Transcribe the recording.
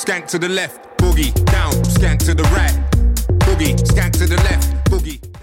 skank to the left, boogie down, skank to the right, boogie, skank to the left, boogie.